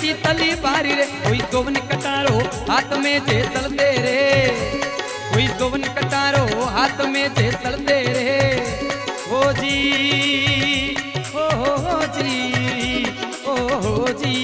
कसी तली बारी रे, कोई सोवन कटारो हाथ में जे चलते रे, कोई सोवन कटारो हाथ में जे चलते रे। हो जी हो जी हो जी।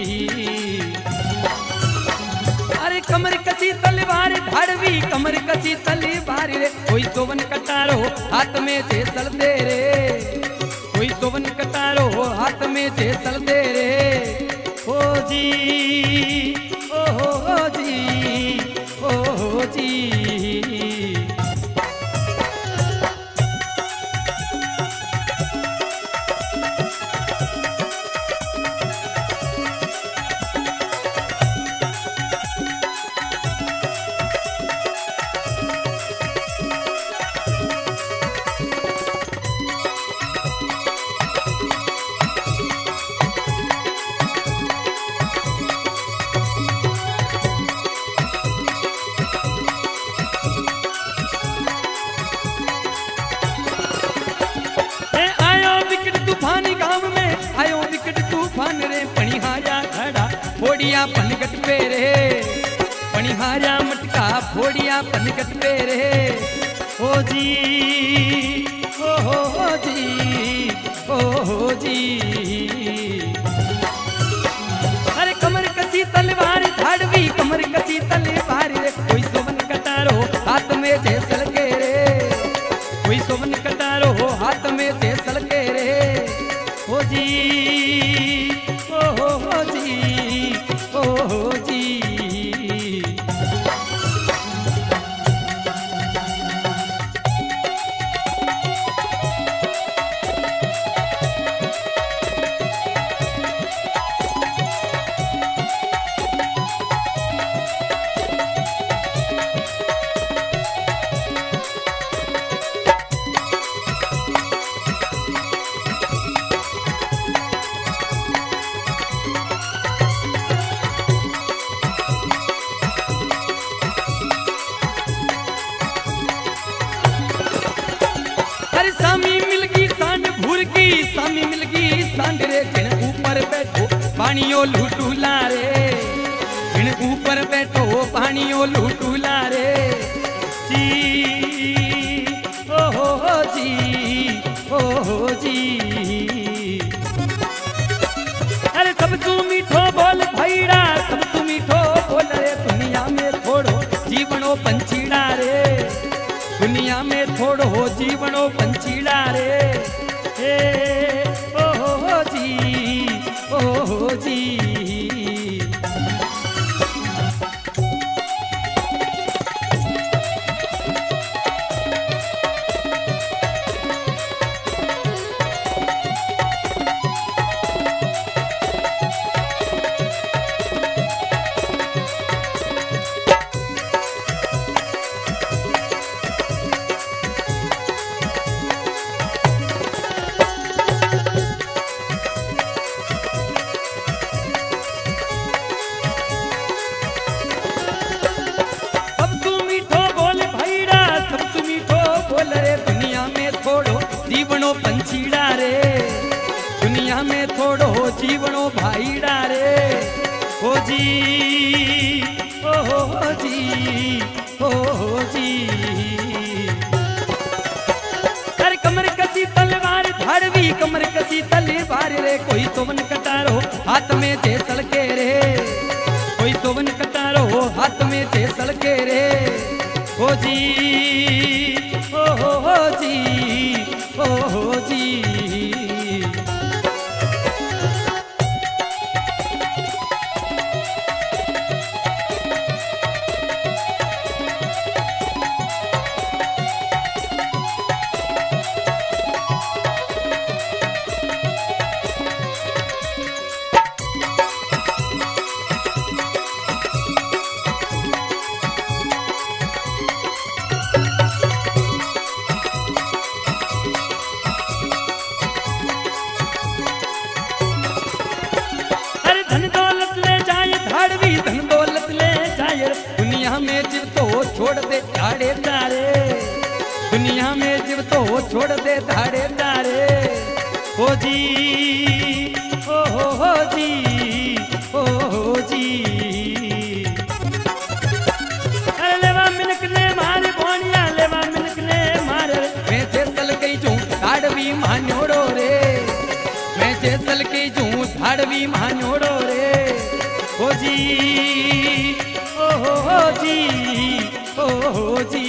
अरे कमर कसी तलवार धाड़वी, कमर कसी तलवार रे, कोई सोवन कटारो हाथ में जे चलते रे, कोई सोवन कटारो हाथ में जे चलते रे। हो जी हो जी हो जी। फोड़िया पनगट पे रे, पनिहारा मटका फोड़िया पनगट पे रे। हो जी हो जी हो जी। अरे कमर कसी तलवार धाड़वी, कमर कसी तलवार रे, कोई सोवन कटारो हाथ में जे सलके रे, कोई सोवन कटारो हाथ में जे सलके रे। हो जी हो जी हो जी। सामी मिलगी सांड रे, जिन ऊपर बैठो पानियो लूटूला रे, जिन ऊपर बैठो पानियो लूटूला रे। जी हो जी हो जी। अरे सब तू मीठो बोल भैड़ा, सब तू मीठो बोल रे, दुनिया में थोड़ो जीवनो पंछीड़ा रे, दुनिया में थोड़ो जीवनो पंछीड़ा रे। ओ जी ओ जी। जीवनो पंछीड़ा रे, दुनिया में थोड़ो जीवनो भाईड़ा रे। हो जी हो जी हो जी। अरे कमर कसी तलवार धाड़वी, कमर कसी तलवार रे, कोई सोवन कटारो हाथ में जे सलके रे, कोई सोवन कटारो हाथ में जे सलके रे। हो जी हो जी हो जी। छोड़ दे धाड़े तारे, दुनिया में जीव तो छोड़ दे धाड़े तारे। हो जी हो जी हो जी। अरे लेवा मिनक ने मारे बोनिया लेवा मिनक ने मारे मैं जैसल के जू धाड़वी मान्योड़ो रे मैं जैसल के जू धाड़वी मान्योड़ो रे ओ जी ओ जी ओ जी।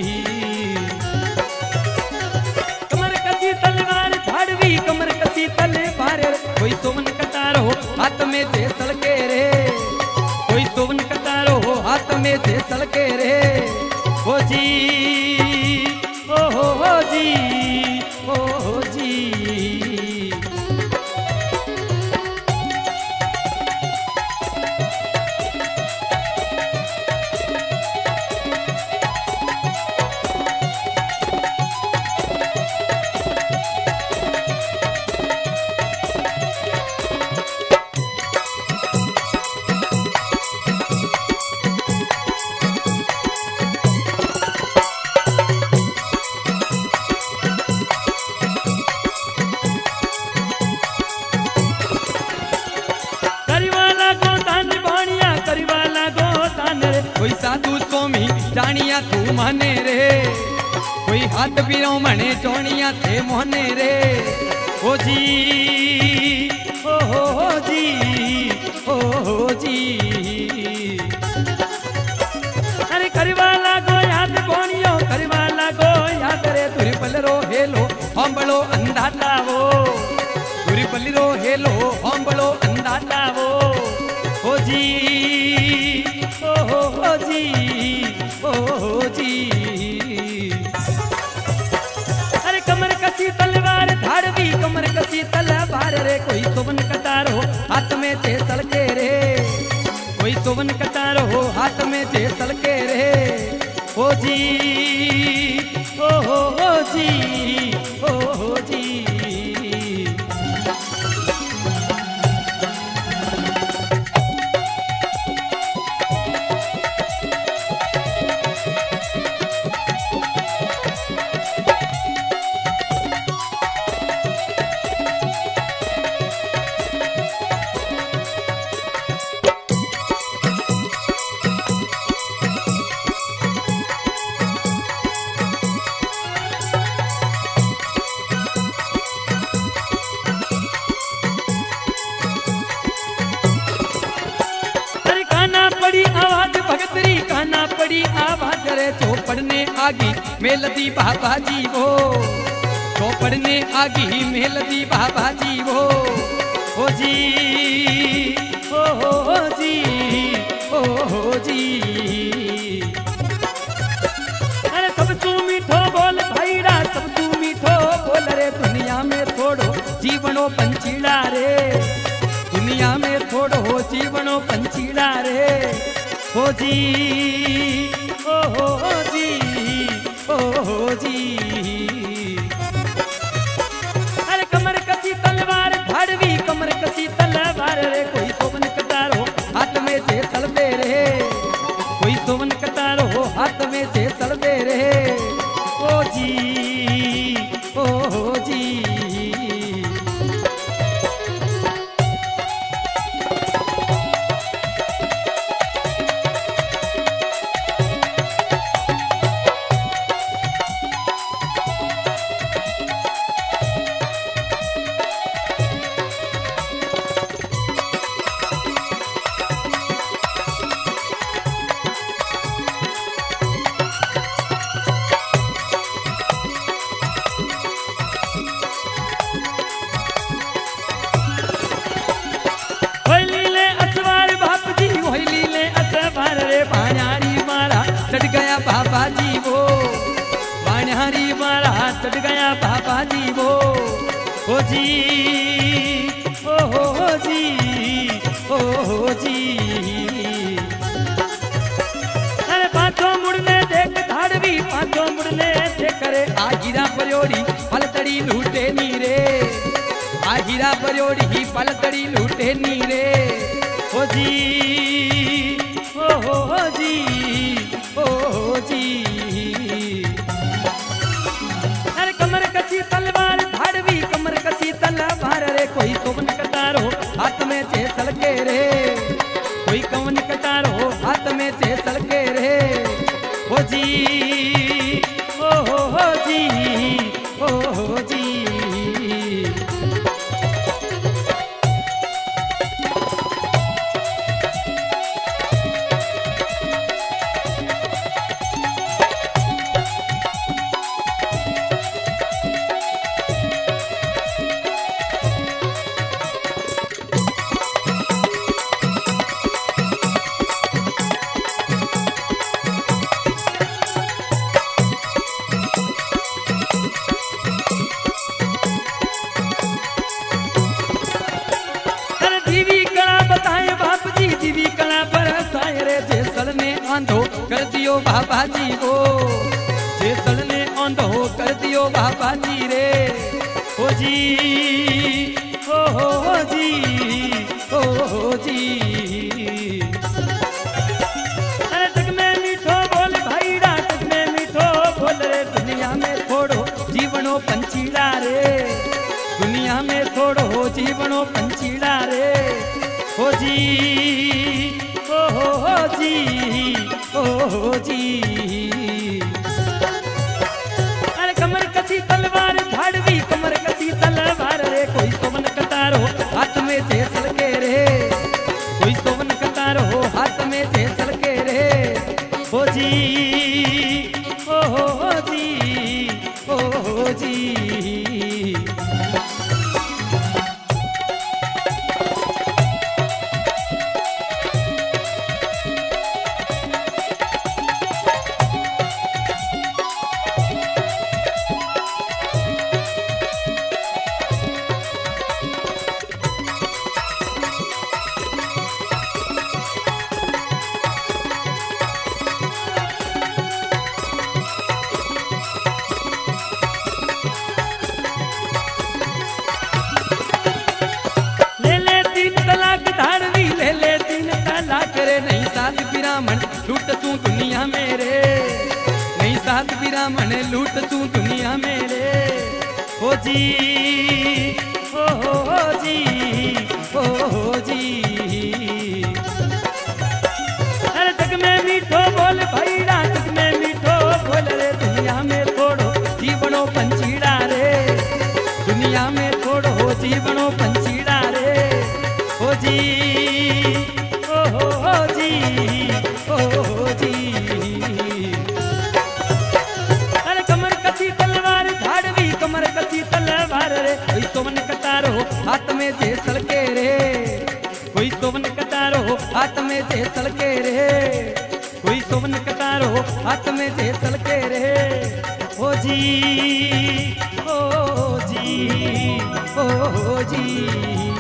कमर कसी तलवार धाड़वी कमर कसी तलवार कोई सोवन कटारो हाथ में जैसल के रे कोई सोवन कटारो हाथ में जैसल के रे ओ जी ओ जी ओ जी। कोई साधु स्वामी जानिया तू माने रे कोई हाथ बिरो मने जोनिया थे मोहने रे ओ जी ओ जी ओ जी। अरे करवा लागो याद कोनियो करवा लागो याद रे तुरी पलरो हेलो होंबलो अंधाटावो तुरी पलरो हेलो होंबलो अंधाटावो ओ जी ओ जी ओ जी। अरे कमर कसी तलवार धाड़वी कमर कसी तलवार रे कोई सोवन कटारो हाथ में जैसल के रे कोई सोवन कटारो हाथ में जैसल के रे ओ जी ओ जी ओ जी। काना पड़ी आवाज रे चौपड़ने आगी मेलदी बाबा जी वो चौपड़ने आगी मेलदी बाबा जी वो ओ जी ओ जी ओ जी। अरे सब तू मीठो बोल भाईड़ा सब तू मीठो बोल रे दुनिया में थोड़ो जीवनो पंचीड़ा रे दुनिया में थोड़ो जीवनो पंचीड़ा रे ओ जी ओ जी ओ जी। अरे कमर कसी तलवार धाड़वी कमर कसी तलवार रे कोई सोवन कटारो हाथ में जैसल दे रे कोई सोवन कटारो हाथ में जैसल दे रे ओ जी ओ जी। चढ़ गया बाबा जी वो बाणहारी मारा चढ़ गया बाबा जी वो ओ जी ओ जी ओ जी। अरे पाछो मुड़ने देख धाड़वी पाछो मुड़ने देख करे आगिरा परियोड़ी पलतड़ी लूटे नीरे आगिरा परियोड़ी पलतड़ी लूटे नीरे ओ जी ओ जी ओ जी। अरे कमर कसी तलवार धाड़वी कमर कसी तलवार रे कोई सोवन कटारो हाथ में जैसल के रे आंधो कर दियो बाबा जी वो, जैसल ने आंधो कर दियो बाबा जी रे। ओ जी ओ जी ओ जी। अरे जग में मीठो बोल भाईड़ा, जग में मीठो बोल रे, दुनिया में थोड़ो जीवनो पंचीड़ा रे, दुनिया में थोड़ो जीवनो पंचीड़ा रे। ओ जी ओ जी ओ जी। अरे कमर कसी तलवार झाड़वी, कमर कसी तलवार रे, कोई सोवन कटारो हाथ में जैसल के रे, कोई सोवन कटारो हाथ में जैसल के रे। ओ जी ओ जी ओ जी। नहीं साथ ब्राह्मण लूट तू दुनिया मेरे, नहीं साथ ब्राह्मण लूट तू दुनिया मेरे। ओ जी ओ जी ओ जी। अरे जग में मीठो बोल भाईड़ा, जग में मीठो बोल रे, दुनिया में थोड़ो जीवनो पंचीड़ा रे, दुनिया में थोड़ो जीवनो पंचीड़ा रे। ओ जी ओ जी ओ जी। अरे कमर कसी तलवार झाड़वी, कमर कसी तलवार रे, कोई सोवन कटारो हाथ में जैसल के रे, कोई सोवन कटारो हाथ में जैसल के रे, कोई सोवन कटारो हाथ में जैसल के रे। ओ जी ओ जी ओ जी।